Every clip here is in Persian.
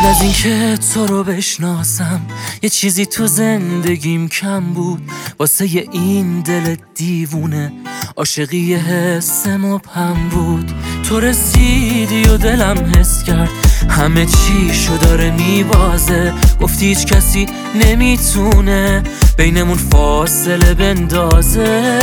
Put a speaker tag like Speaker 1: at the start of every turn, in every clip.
Speaker 1: قبل از اینکه تو رو بشناسم یه چیزی تو زندگیم کم بود، واسه این دل دیوونه عاشقی حس مبهم بود. تو رسیدی و دلم حس کرد همه چیشو داره میبازه، گفتی هیچ کسی نمیتونه بینمون فاصله بندازه.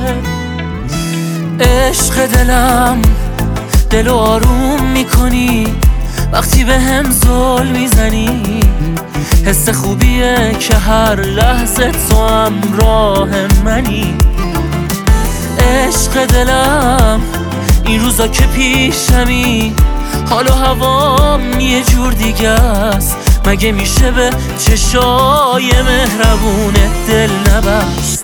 Speaker 1: عشق دلم دلو آروم میکنی وقتی به هم ظلم میزنی، حس خوبیه که هر لحظه تو همراه منی. عشق دلم این روزا که پیشمی حال و هوام یه جور دیگه است، مگه میشه به چشای مهربونه دل نبست؟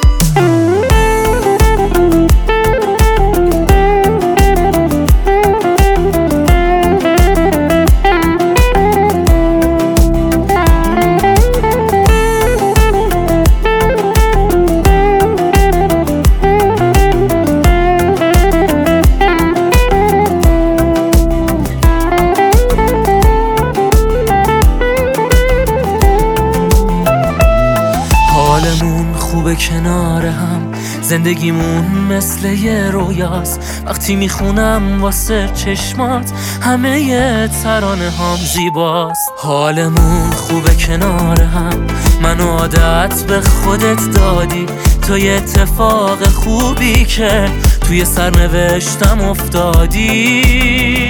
Speaker 1: حالمون خوبه کنار هم، زندگیمون مثل یه رویاست، وقتی میخونم واسه چشمات همه ی ترانه هم زیباست. حالمون خوبه کنار هم، منو عادت به خودت دادی، تو یه اتفاق خوبی که توی سرنوشتم افتادی.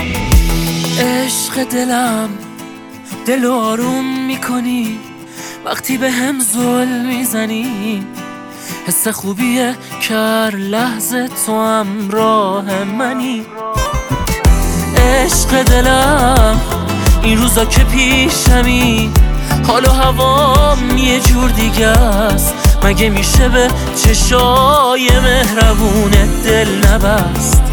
Speaker 1: عشق دلم دلو آروم میکنی وقتی به هم ظلم میزنی، حس خوبیه که هر لحظه تو همراه منی. عشق دلم این روزا که پیشمی حال و هوام یه جور دیگه است، مگه میشه به چشای مهربونه دل نبست؟